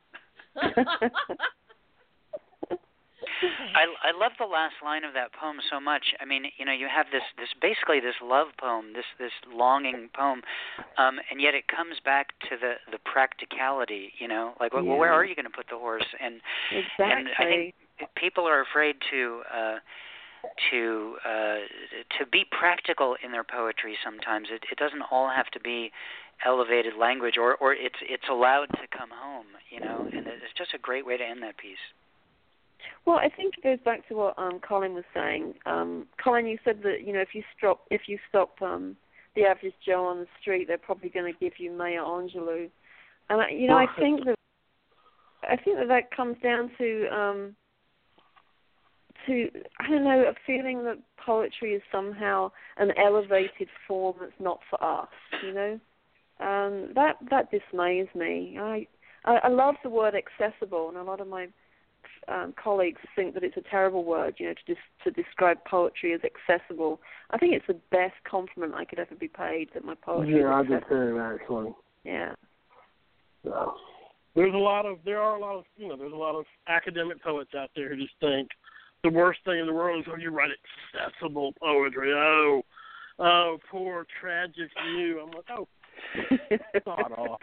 I, I love the last line of that poem so much. I mean, you know, you have this, this basically this love poem, this this longing poem, um, and yet it comes back to the, the practicality. You know, like well, Yeah. where are you going to put the horse? And Exactly. and I think people are afraid to uh, to uh, to be practical in their poetry. Sometimes it, it doesn't all have to be elevated language, or, or it's it's allowed to come home. You know, and it's just a great way to end that piece. Well, I think it goes back to what um, Colin was saying. Um, Colin, you said that you know if you stop if you stop um, the average Joe on the street, they're probably going to give you Maya Angelou, and I, you know I think that I think that that comes down to um, to I don't know a feeling that poetry is somehow an elevated form that's not for us. You know, um, that that dismays me. I, I I love the word accessible, and a lot of my Um, colleagues think that it's a terrible word, you know, to dis- to describe poetry as accessible. I think it's the best compliment I could ever be paid, that my poetry Yeah, I is do accessible. too, actually. Yeah. So, there's a lot of there are a lot of you know there's a lot of academic poets out there who just think the worst thing in the world is when you write accessible poetry. Oh, oh, poor tragic you. I'm like, oh, sod off.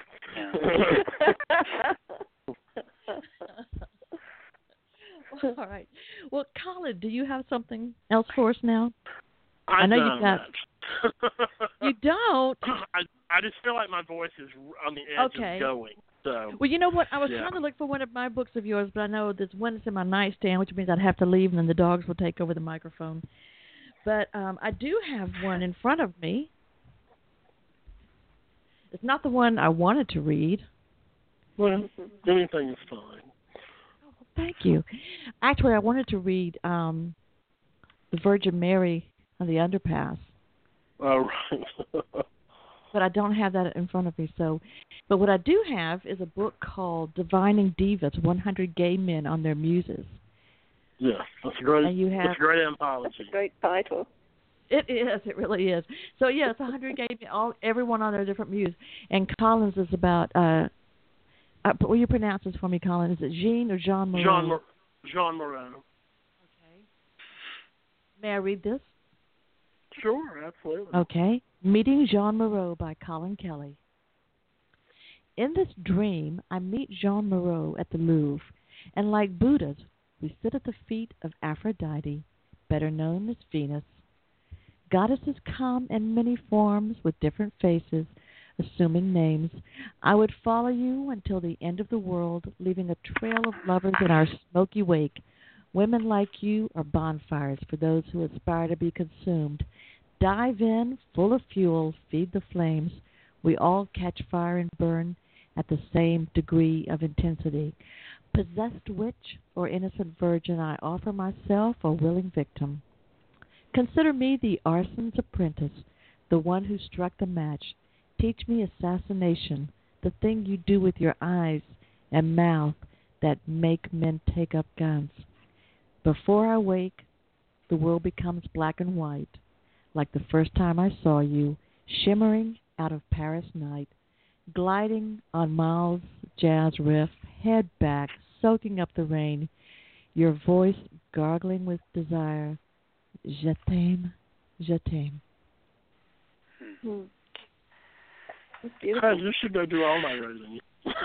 All right. Well, Colin, do you have something else for us now? I, I know don't you've got. You don't. I I just feel like my voice is on the edge Okay. of going. So. Well, you know what? I was Yeah. trying to look for one of my books of yours, but I know there's one that's in my nightstand, which means I'd have to leave, and then the dogs will take over the microphone. But um, I do have one in front of me. It's not the one I wanted to read. Well, anything is fine. Thank you. Actually, I wanted to read um, The Virgin Mary on the Underpass. All right. But I don't have that in front of me. So, but what I do have is a book called Divining Divas, one hundred Gay Men on Their Muses. Yes, that's a great, And you have, that's a great anthology. That's a great title. It is. It really is. So, yeah, it's one hundred gay men, all, everyone on their different muse. And Collins is about, uh, uh, will you pronounce this for me, Colin? Is it Jean or Jean Moreau? Jean, Mor- Jean Moreau. Okay. May I read this? Sure, absolutely. Okay. Meeting Jean Moreau by Colin Kelly. In this dream, I meet Jean Moreau at the Louvre, and like Buddhas, we sit at the feet of Aphrodite, better known as Venus. Goddesses come in many forms with different faces, assuming names. I would follow you until the end of the world, leaving a trail of lovers in our smoky wake. Women like you are bonfires for those who aspire to be consumed. Dive in, full of fuel, feed the flames. We all catch fire and burn at the same degree of intensity. Possessed witch or innocent virgin, I offer myself a willing victim. Consider me the arson's apprentice, the one who struck the match. Teach me assassination, the thing you do with your eyes and mouth that make men take up guns. Before I wake, the world becomes black and white, like the first time I saw you, shimmering out of Paris night, gliding on Miles' jazz riff, head back, soaking up the rain, your voice gargling with desire. Je t'aime, je t'aime. Hmm. That's beautiful. Hey, you should go do all my reading.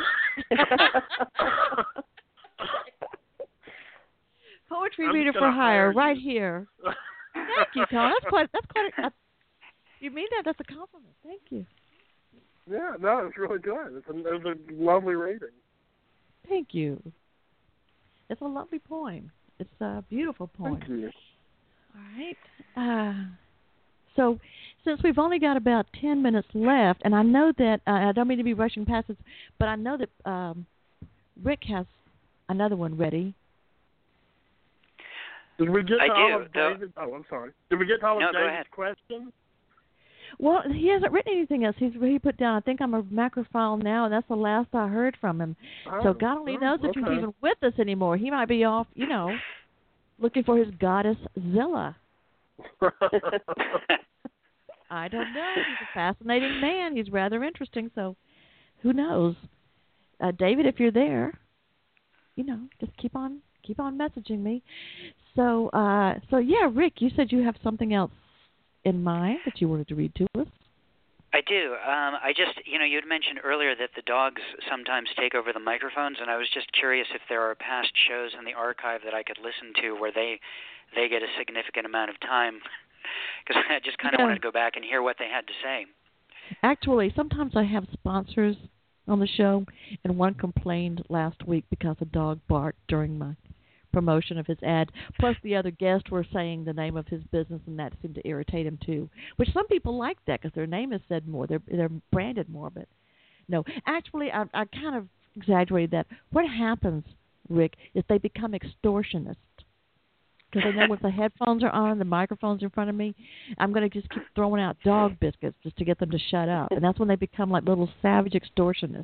Poetry I'm reader just for gonna hire, hire right you. here. Thank you, Colin. That's quite. That's quite. A, you mean that? That's a compliment. Thank you. Yeah, no, it's really good. It's a, it's a lovely reading. Thank you. It's a lovely poem. It's a beautiful poem. Thank you. All right. Uh, so, since we've only got about ten minutes left, and I know that uh, I don't mean to be rushing past this, but I know that um, Rick has another one ready. Did we get I to do, all of though- David? Oh, I'm sorry. Did we get to all No, of go David's ahead. questions? Well, he hasn't written anything else. He's he put down, I think I'm a macrophile now, and that's the last I heard from him. Oh, so God only oh, knows if okay. he's even with us anymore. He might be off, you know, looking for his goddess Zilla. I don't know. He's a fascinating man. He's rather interesting, so who knows? Uh, David, if you're there, you know, just keep on keep on messaging me. So, uh, so yeah, Rick, you said you have something else in mind that you wanted to read to us. I do. Um, I just, you know, you had mentioned earlier that the dogs sometimes take over the microphones, and I was just curious if there are past shows in the archive that I could listen to where they they get a significant amount of time, because I just kind of yeah. wanted to go back and hear what they had to say. Actually, sometimes I have sponsors on the show, and one complained last week because a dog barked during my promotion of his ad. Plus, the other guests were saying the name of his business, and that seemed to irritate him too. Which some people like that because their name is said more, they're they're branded more. But no, actually, I I kind of exaggerated that. What happens, Rick, is they become extortionists because they know if the headphones are on, the microphone's in front of me, I'm going to just keep throwing out dog biscuits just to get them to shut up, and that's when they become like little savage extortionists.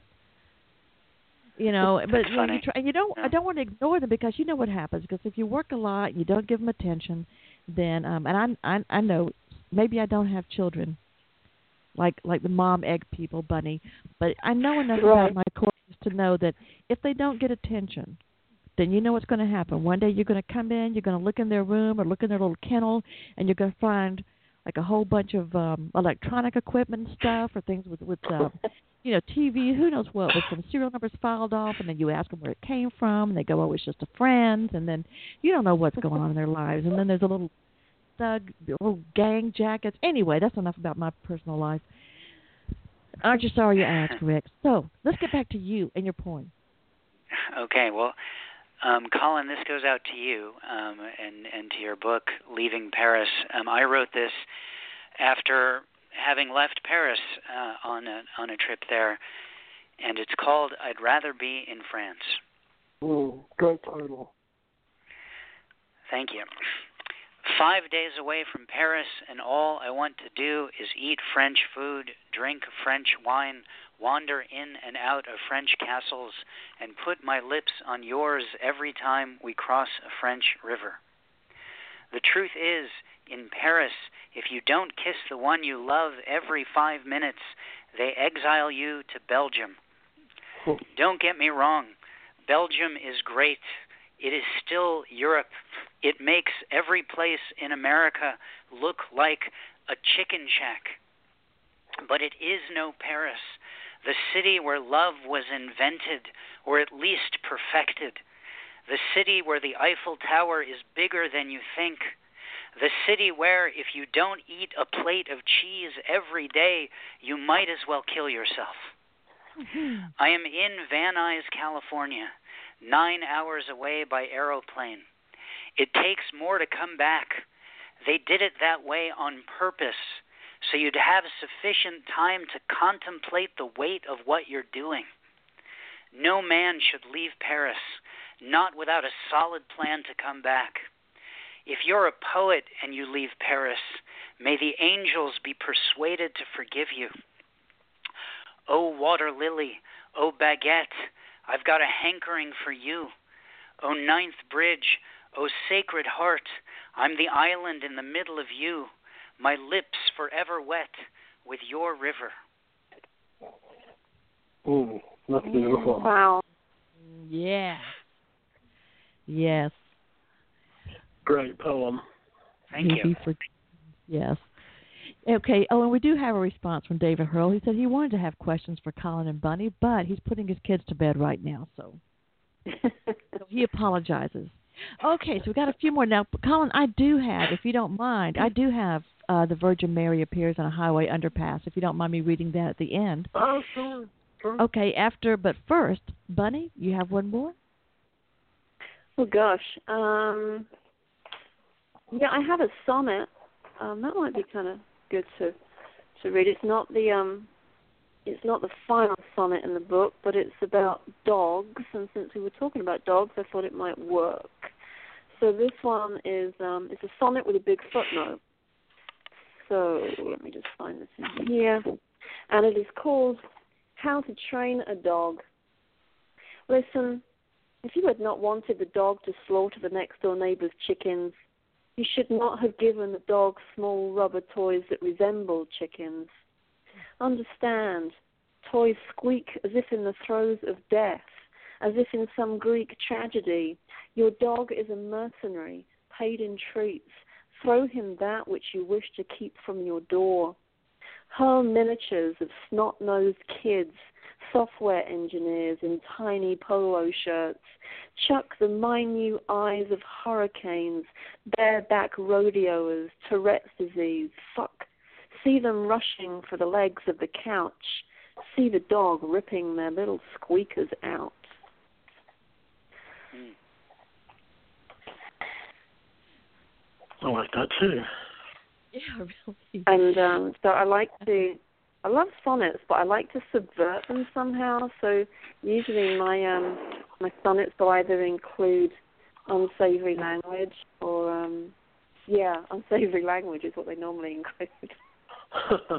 You know, but you, know, you, try, you don't. Yeah. I don't want to ignore them because you know what happens. Because if you work a lot, and you don't give them attention, then um, and I, I I know maybe I don't have children, like like the mom egg people, Bunny, but I know enough right. about my courses to know that if they don't get attention, then you know what's going to happen. One day you're going to come in, you're going to look in their room or look in their little kennel, and you're going to find like a whole bunch of um, electronic equipment and stuff or things with with. Um, You know, T V, who knows what, with some serial numbers filed off, and then you ask them where it came from, and they go, oh, it's just a friend, and then you don't know what's going on in their lives. And then there's a little thug, little gang jackets. Anyway, that's enough about my personal life. Aren't you sorry you asked, Rick? So let's get back to you and your point. Okay, well, um, Colin, this goes out to you um, and, and to your book, Leaving Paris. Um, I wrote this after having left Paris uh, on a on a trip there, and it's called I'd Rather Be in France. Mm, great title. Thank you. Five days away from Paris, and all I want to do is eat French food, drink French wine, wander in and out of French castles, and put my lips on yours every time we cross a French river. The truth is, in Paris, if you don't kiss the one you love every five minutes, they exile you to Belgium. Don't get me wrong. Belgium is great. It is still Europe. It makes every place in America look like a chicken shack. But it is no Paris, the city where love was invented, or at least perfected. The city where the Eiffel Tower is bigger than you think. The city where, if you don't eat a plate of cheese every day, you might as well kill yourself. Mm-hmm. I am in Van Nuys, California, nine hours away by aeroplane. It takes more to come back. They did it that way on purpose, so you'd have sufficient time to contemplate the weight of what you're doing. No man should leave Paris, not without a solid plan to come back. If you're a poet and you leave Paris, may the angels be persuaded to forgive you. Oh, water lily, oh, baguette, I've got a hankering for you. Oh, ninth bridge, oh, sacred heart, I'm the island in the middle of you, my lips forever wet with your river. Mm, that's beautiful. Wow. Yeah. Yes. Great poem. Thank you. For, yes. Okay. Oh, and we do have a response from David Hurl. He said he wanted to have questions for Colin and Bunny, but he's putting his kids to bed right now, so, so he apologizes. Okay, so we've got a few more now. Colin, I do have, if you don't mind, I do have uh, the Virgin Mary appears on a highway underpass, if you don't mind me reading that at the end. Oh, sure. sure. Okay, after, but first, Bunny, you have one more? Oh, gosh. Um... Yeah, I have a sonnet. Um, that might be kind of good to to read. It's not the um, it's not the final sonnet in the book, but it's about dogs. And since we were talking about dogs, I thought it might work. So this one is um, it's a sonnet with a big footnote. So let me just find this in here. And it is called How to Train a Dog. Listen, if you had not wanted the dog to slaughter the next-door neighbor's chickens, you should not have given the dog small rubber toys that resemble chickens. Understand, toys squeak as if in the throes of death, as if in some Greek tragedy. Your dog is a mercenary, paid in treats. Throw him that which you wish to keep from your door. Hurl miniatures of snot-nosed kids, software engineers in tiny polo shirts. Chuck the minute eyes of hurricanes, bareback rodeoers, Tourette's disease. Fuck. See them rushing for the legs of the couch. See the dog ripping their little squeakers out. I like that too. Yeah, really. And um, so I like to, I love sonnets, but I like to subvert them somehow. So usually my um, my sonnets will either include unsavory language or, um, yeah, unsavory language is what they normally include.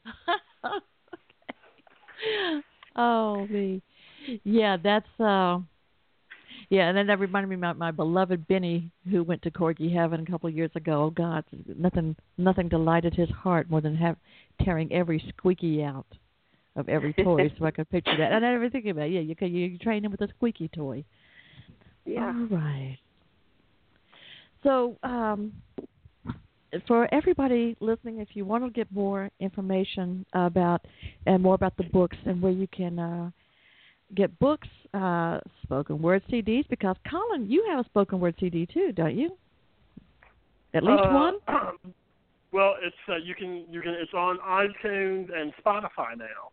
Okay. Oh, me. Yeah, that's, uh, yeah, and then that reminded me about my beloved Benny, who went to Corgi Heaven a couple of years ago. Oh, God, nothing nothing delighted his heart more than have, tearing every squeaky out of every toy, so I could picture that. And I never think about it. Yeah, you, can, you train him with a squeaky toy. Yeah. All right. So, um, for everybody listening, if you want to get more information about and more about the books and where you can uh, get books, uh, spoken word C Ds, because Colin, you have a spoken word C D too, don't you? At least uh, one. Well, it's uh, you can you can it's on iTunes and Spotify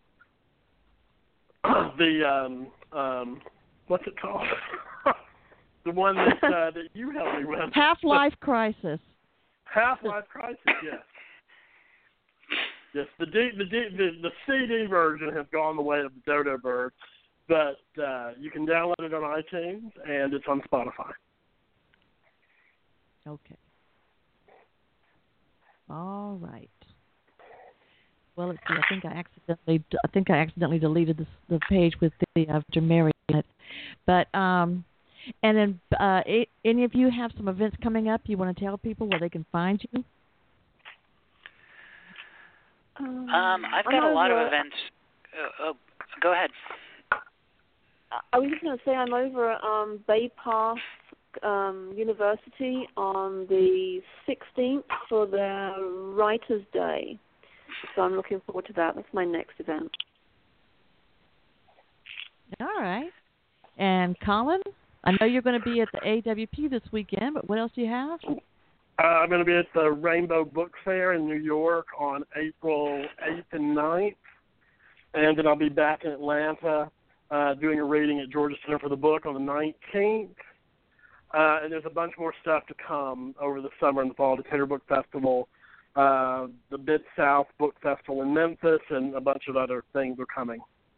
now. the um, um, what's it called? The one that uh, that you helped me with. Half-Life Crisis. Half-Life Crisis, yes. Yes, the, D, the, D, the the C D version has gone the way of the Dodo Bird, but uh, you can download it on iTunes and it's on Spotify. Okay. All right. Well, let's see. I think I accidentally I think I accidentally deleted this, the page with the after Mary in it, but um. And then, uh, any of you have some events coming up you want to tell people where they can find you? Um, Um, I've got I'm a lot over, of events. Uh, oh, go ahead. I was just going to say I'm over at um, Bay Path um, University on the sixteenth for their Writers' Day. So I'm looking forward to that. That's my next event. All right. And Colin? I know you're going to be at the A W P this weekend, but what else do you have? Uh, I'm going to be at the Rainbow Book Fair in New York on April eighth and ninth, and then I'll be back in Atlanta uh, doing a reading at Georgia Center for the Book on the nineteenth. Uh, and there's a bunch more stuff to come over the summer and the fall. The Tater Book Festival, uh, the Mid-South Book Festival in Memphis, and a bunch of other things are coming.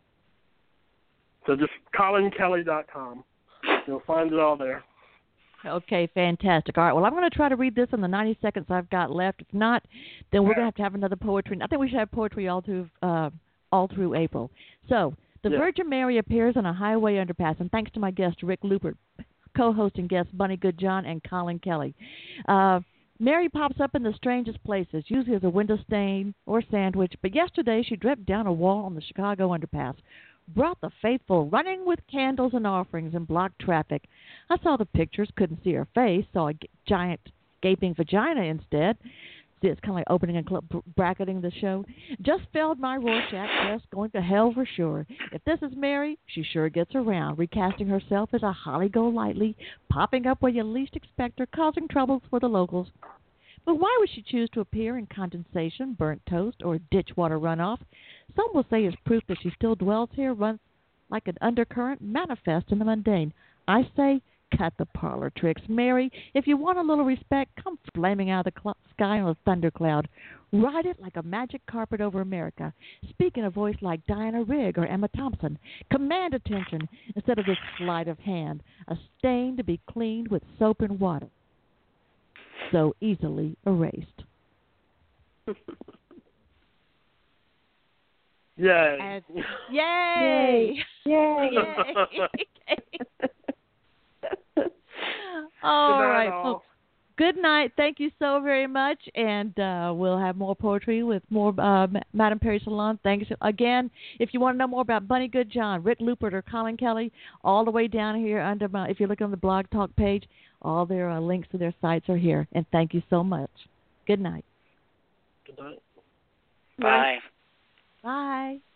So just colin kelly dot com. You'll find it all there. Okay, fantastic. All right, well, I'm going to try to read this in the ninety seconds I've got left. If not, then we're going to have to have another poetry. I think we should have poetry all through uh, all through April. So, the yeah. Virgin Mary appears on a highway underpass, and thanks to my guest, Rick Lupert, co-hosting guests Bunny Goodjohn and Colin Kelly. Uh, Mary pops up in the strangest places, usually as a window stain or sandwich, but yesterday she dripped down a wall on the Chicago underpass, brought the faithful running with candles and offerings and blocked traffic. I saw the pictures, couldn't see her face, saw a g- giant gaping vagina instead. See, it's kind of like opening and cl- bracketing the show. Just filled my Rorschach test, going to hell for sure. If this is Mary, she sure gets around, recasting herself as a Holly Golightly, popping up where you least expect her, causing troubles for the locals. But why would she choose to appear in condensation, burnt toast, or ditch water runoff? Some will say it's proof that she still dwells here, runs like an undercurrent, manifest in the mundane. I say, cut the parlor tricks, Mary. If you want a little respect, come flaming out of the cl- sky on a thundercloud. Ride it like a magic carpet over America. Speak in a voice like Diana Rigg or Emma Thompson. Command attention instead of this sleight of hand, a stain to be cleaned with soap and water, so easily erased. Yay. And, yay! Yay! Yay! All Good night, right, all. folks. Good night. Thank you so very much, and uh, we'll have more poetry with more uh, Madame Perry Salon. Thanks again. If you want to know more about Bunny Goodjohn, Rick Lupert, or Colin Kelly, all the way down here under my, if you look on the Blog Talk page, all their uh, links to their sites are here. And thank you so much. Good night. Good night. Bye. Bye.